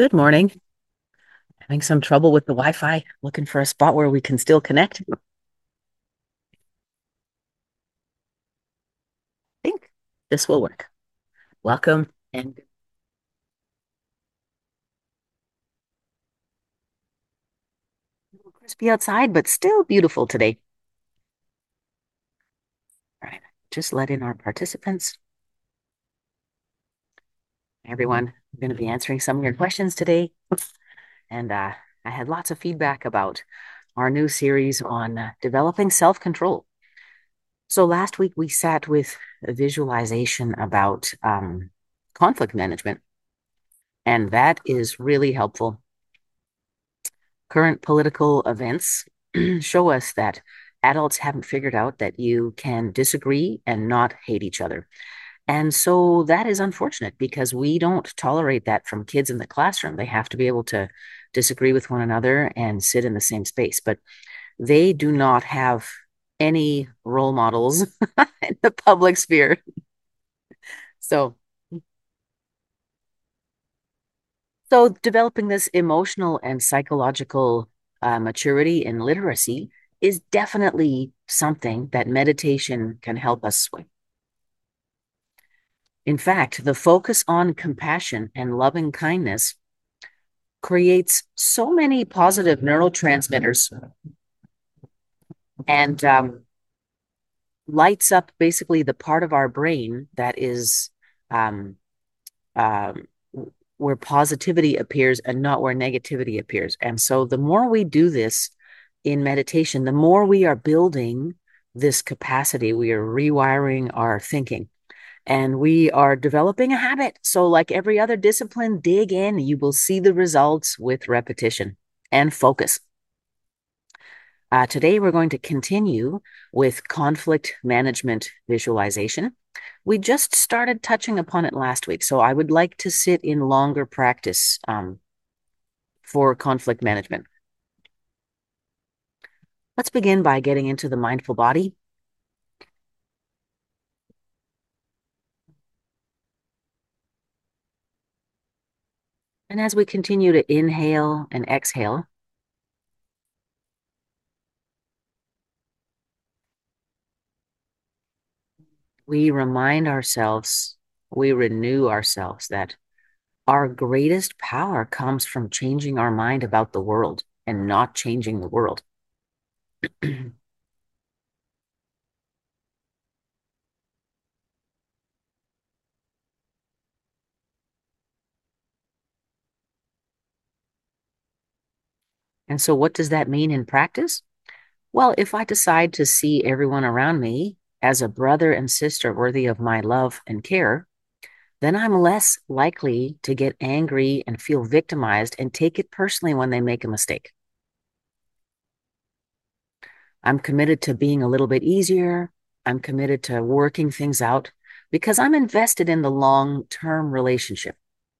Good morning. Having some trouble with the Wi-Fi, looking for a spot where we can still connect. I think this will work. Welcome and crispy outside, but still beautiful today. All right, just let in our participants. Everyone, I'm going to be answering some of your questions today. And I had lots of feedback about our new series on developing self-control. So last week we sat with a visualization about conflict management, and that is really helpful. Current political events show us that adults haven't figured out that you can disagree and not hate each other. And so that is unfortunate because we don't tolerate that from kids in the classroom. They have to be able to disagree with one another and sit in the same space. But they do not have any role models in the public sphere. So, so developing this emotional and psychological maturity and literacy is definitely something that meditation can help us with. In fact, the focus on compassion and loving kindness creates so many positive neurotransmitters and lights up basically the part of our brain that is um, um, where positivity appears and not where negativity appears. And so the more we do this in meditation, the more we are building this capacity, we are rewiring our thinking and we are developing a habit. So, like every other discipline, dig in. You will see the results with repetition and focus. Today, we're going to continue with conflict management visualization. We just started touching upon it last week, so I would like to sit in longer practice for conflict management. Let's begin by getting into the mindful body. And as we continue to inhale and exhale, we remind ourselves, we renew ourselves that our greatest power comes from changing our mind about the world and not changing the world. And so, what does that mean in practice? Well, if I decide to see everyone around me as a brother and sister worthy of my love and care, then I'm less likely to get angry and feel victimized and take it personally when they make a mistake. I'm committed to being a little bit easier. I'm committed to working things out because I'm invested in the long-term relationship.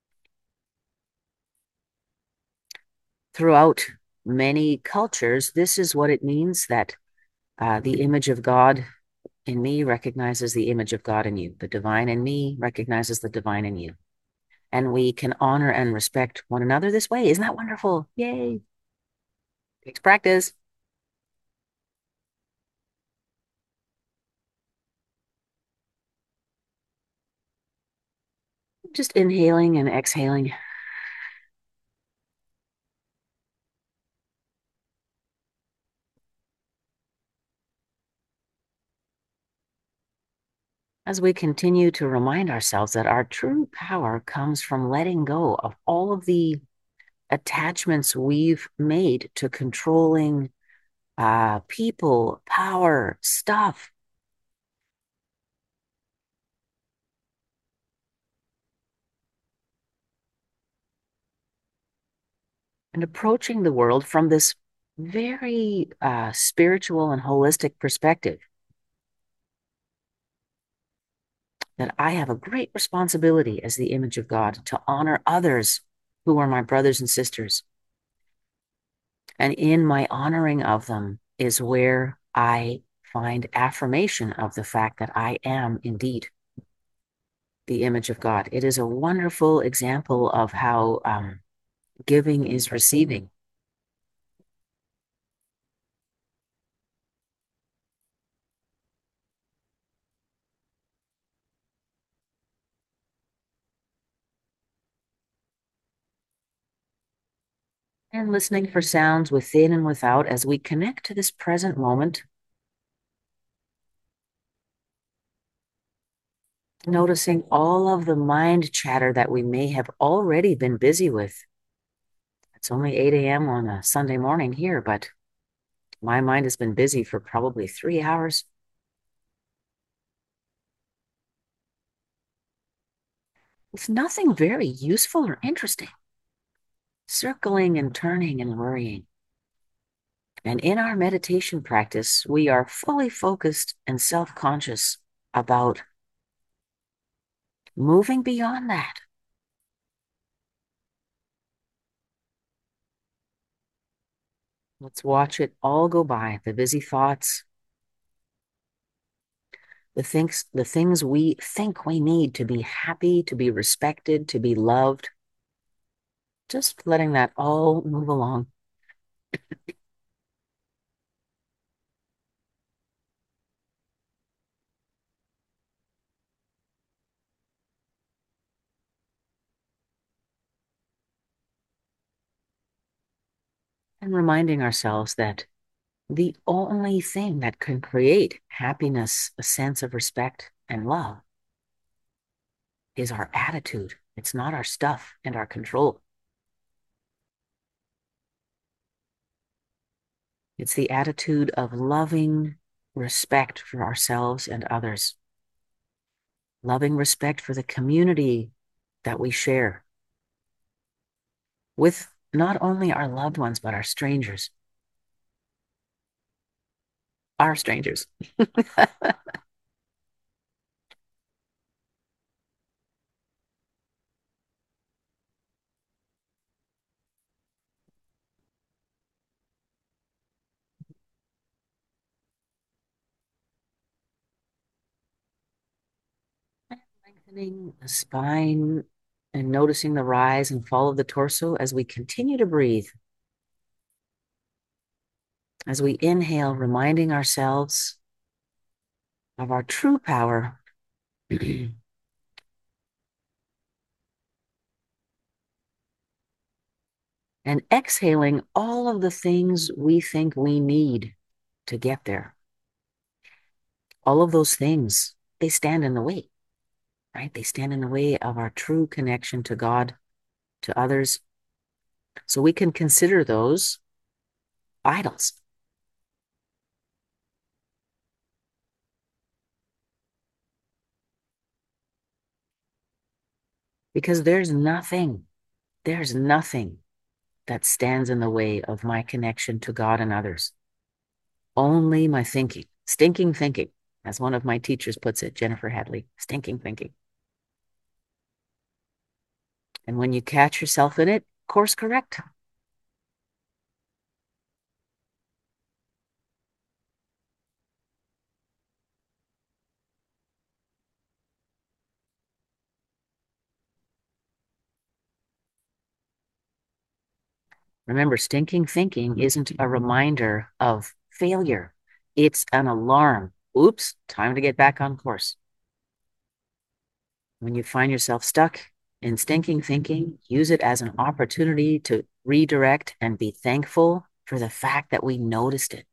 Throughout many cultures, this is what it means that the image of God in me recognizes the image of God in you. The divine in me recognizes the divine in you. And we can honor and respect one another this way. Isn't that wonderful? Yay. Takes practice. Just inhaling and exhaling. As we continue to remind ourselves that our true power comes from letting go of all of the attachments we've made to controlling people, power, stuff. And approaching the world from this very spiritual and holistic perspective that I have a great responsibility as the image of God to honor others who are my brothers and sisters. And in my honoring of them is where I find affirmation of the fact that I am indeed the image of God. It is a wonderful example of how giving is receiving. And listening for sounds within and without as we connect to this present moment, noticing all of the mind chatter that we may have already been busy with. It's only 8 a.m. on a Sunday morning here, but my mind has been busy for probably 3 hours with nothing very useful or interesting, circling and turning and worrying. And in our meditation practice, we are fully focused and self-conscious about moving beyond that. Let's watch it all go by, the busy thoughts, the things we think we need to be happy, to be respected, to be loved. Just letting that all move along. And reminding ourselves that the only thing that can create happiness, a sense of respect and love is our attitude. It's not our stuff and our control. It's the attitude of loving respect for ourselves and others, loving respect for the community that we share with not only our loved ones, but our strangers. Our strangers. Lengthening the spine and noticing the rise and fall of the torso as we continue to breathe. As we inhale, reminding ourselves of our true power. And exhaling all of the things we think we need to get there. All of those things, they stand in the way, right? They stand in the way of our true connection to God, to others. So we can consider those idols. Because there's nothing that stands in the way of my connection to God and others. Only my thinking, stinking thinking, as one of my teachers puts it, Jennifer Hadley, stinking thinking. And when you catch yourself in it, course correct. Remember, stinking thinking isn't a reminder of failure. It's an alarm. Oops, time to get back on course. When you find yourself stuck in stinking thinking, use it as an opportunity to redirect and be thankful for the fact that we noticed it.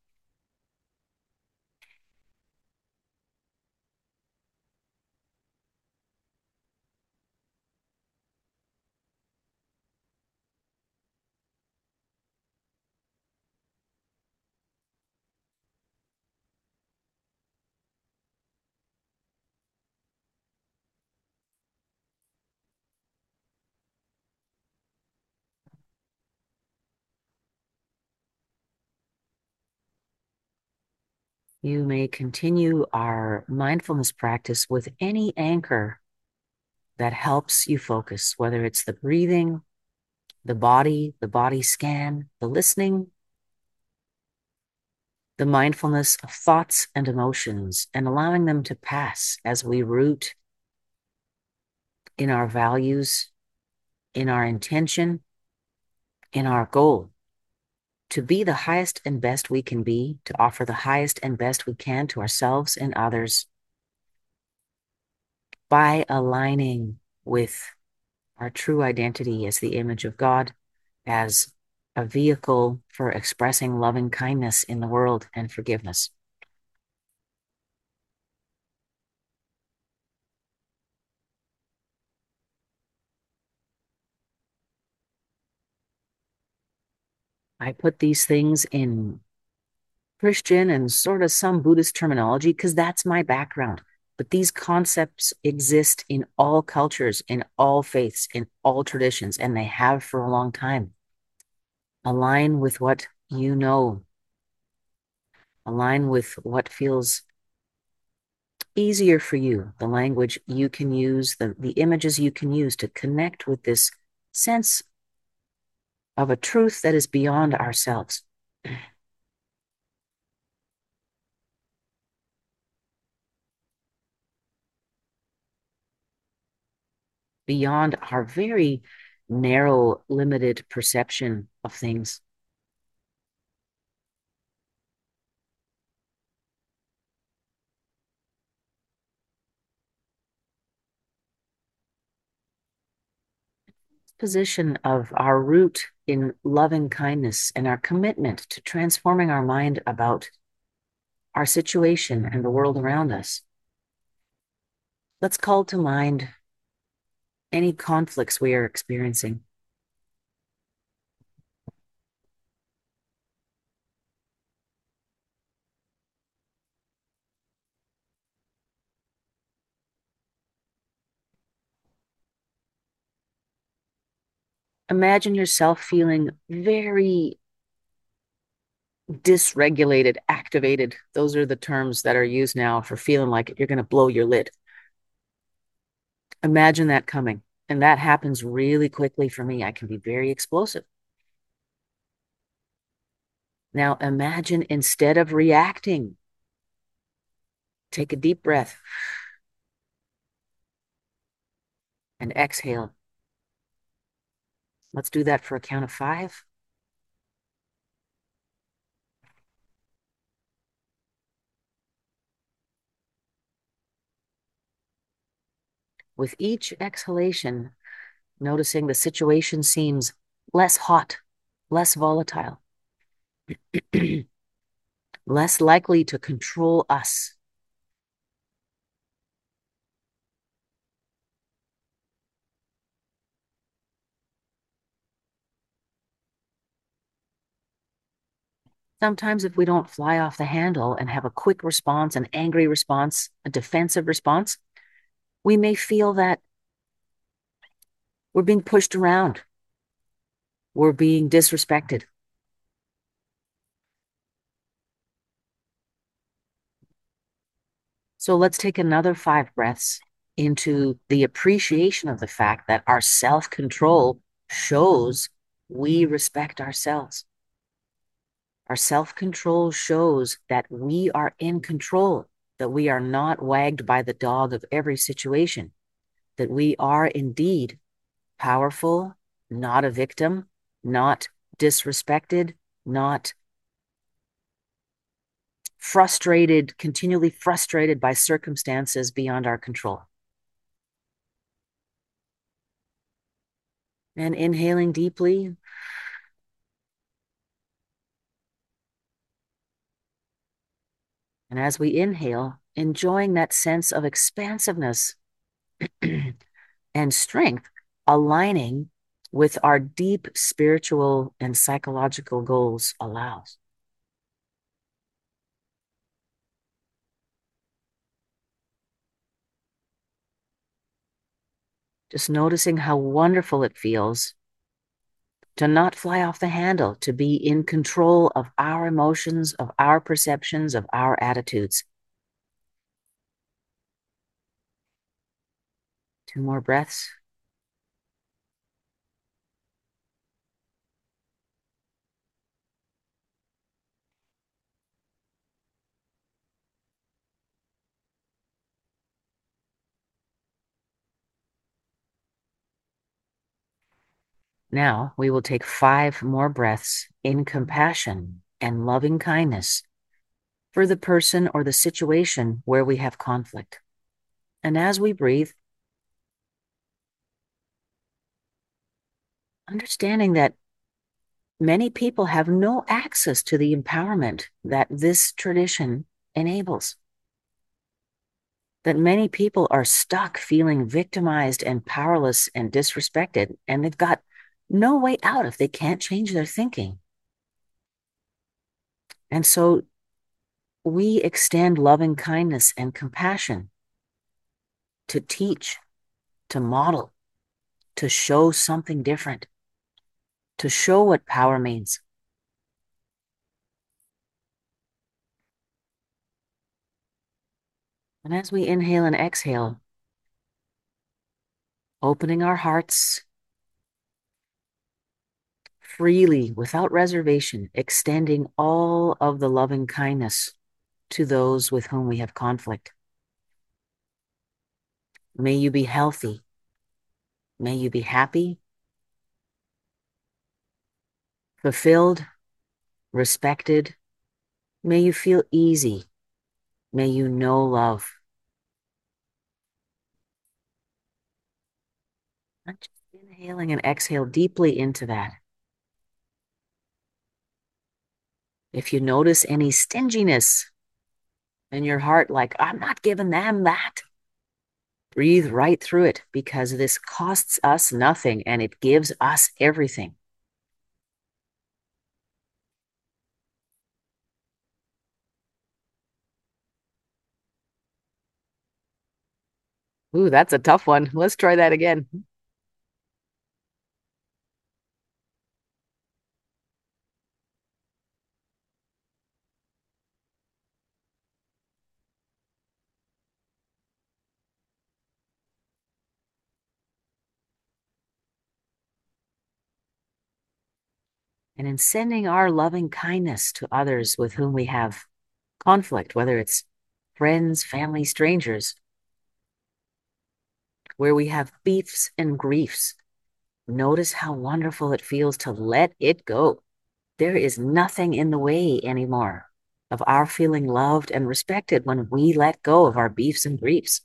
You may continue our mindfulness practice with any anchor that helps you focus, whether it's the breathing, the body scan, the listening, the mindfulness of thoughts and emotions, and allowing them to pass as we root in our values, in our intention, in our goal to be the highest and best we can be, to offer the highest and best we can to ourselves and others by aligning with our true identity as the image of God, as a vehicle for expressing loving kindness in the world and forgiveness. I put these things in Christian and sort of some Buddhist terminology because that's my background. But these concepts exist in all cultures, in all faiths, in all traditions, and they have for a long time. Align with what you know, align with what feels easier for you, the language you can use, the images you can use to connect with this sense of a truth that is beyond ourselves, beyond our very narrow, limited perception of things. Position of our root in loving kindness and our commitment to transforming our mind about our situation and the world around us. Let's call to mind any conflicts we are experiencing. Imagine yourself feeling very dysregulated, activated. Those are the terms that are used now for feeling like you're going to blow your lid. Imagine that coming. And that happens really quickly for me. I can be very explosive. Now imagine instead of reacting, take a deep breath and exhale. Let's do that for a count of 5. With each exhalation, noticing the situation seems less hot, less volatile, less likely to control us. Sometimes, if we don't fly off the handle and have a quick response, an angry response, a defensive response, we may feel that we're being pushed around, we're being disrespected. So let's take another 5 breaths into the appreciation of the fact that our self control shows we respect ourselves. Our self control shows that we are in control, that we are not wagged by the dog of every situation, that we are indeed powerful, not a victim, not disrespected, not frustrated, continually frustrated by circumstances beyond our control. And inhaling deeply. And as we inhale, enjoying that sense of expansiveness and strength, aligning with our deep spiritual and psychological goals allows. Just noticing how wonderful it feels to not fly off the handle, to be in control of our emotions, of our perceptions, of our attitudes. 2 more breaths. Now we will take 5 more breaths in compassion and loving kindness for the person or the situation where we have conflict. And as we breathe, understanding that many people have no access to the empowerment that this tradition enables. That many people are stuck feeling victimized and powerless and disrespected, and they've got no way out if they can't change their thinking. And so we extend loving kindness and compassion to teach, to model, to show something different, to show what power means. And as we inhale and exhale, opening our hearts freely, without reservation, extending all of the loving kindness to those with whom we have conflict. May you be healthy. May you be happy, fulfilled, respected. May you feel easy. May you know love. Not just inhaling and exhale deeply into that. If you notice any stinginess in your heart, like, I'm not giving them that, breathe right through it, because this costs us nothing and it gives us everything. Ooh, that's a tough one. Let's try that again. And in sending our loving kindness to others with whom we have conflict, whether it's friends, family, strangers, where we have beefs and griefs, notice how wonderful it feels to let it go. There is nothing in the way anymore of our feeling loved and respected when we let go of our beefs and griefs.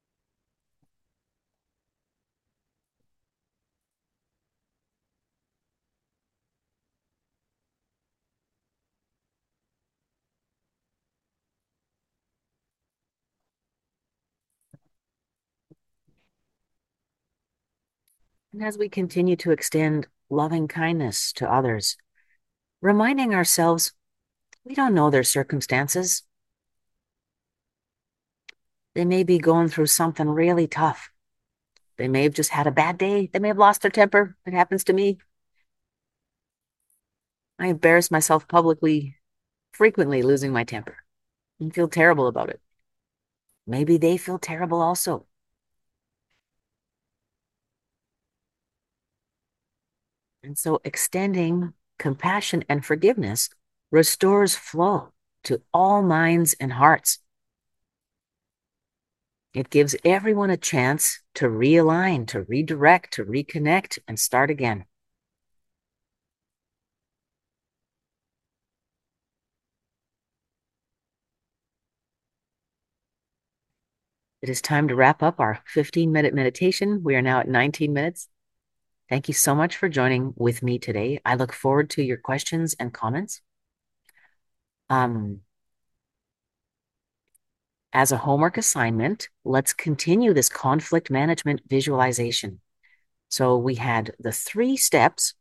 And as we continue to extend loving kindness to others, reminding ourselves we don't know their circumstances. They may be going through something really tough. They may have just had a bad day. They may have lost their temper. It happens to me. I embarrass myself publicly, frequently losing my temper and feel terrible about it. Maybe they feel terrible also. And so extending compassion and forgiveness restores flow to all minds and hearts. It gives everyone a chance to realign, to redirect, to reconnect, and start again. It is time to wrap up our 15-minute meditation. We are now at 19 minutes. Thank you so much for joining with me today. I look forward to your questions and comments. As a homework assignment, let's continue this conflict management visualization. So we had the 3 steps,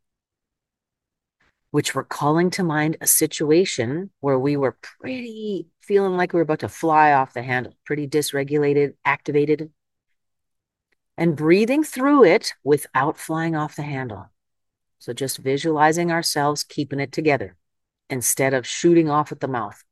which were calling to mind a situation where we were pretty feeling like we were about to fly off the handle, pretty dysregulated, activated, and breathing through it without flying off the handle. So just visualizing ourselves keeping it together instead of shooting off at the mouth.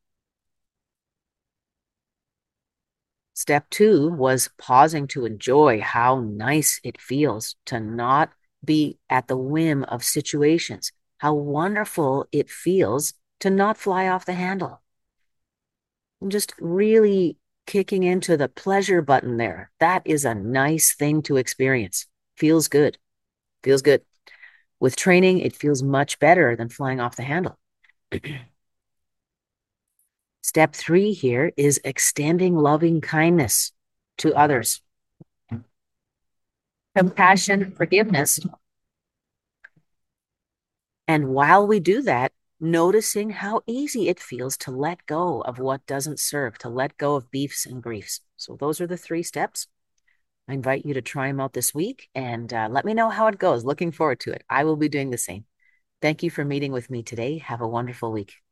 Step 2 was pausing to enjoy how nice it feels to not be at the whim of situations, how wonderful it feels to not fly off the handle. And just really kicking into the pleasure button there. That is a nice thing to experience. Feels good. Feels good. With training, it feels much better than flying off the handle. Step 3 here is extending loving kindness to others. Compassion, forgiveness. And while we do that, noticing how easy it feels to let go of what doesn't serve, to let go of beefs and griefs. So those are the 3 steps. I invite you to try them out this week and let me know how it goes. Looking forward to it. I will be doing the same. Thank you for meeting with me today. Have a wonderful week.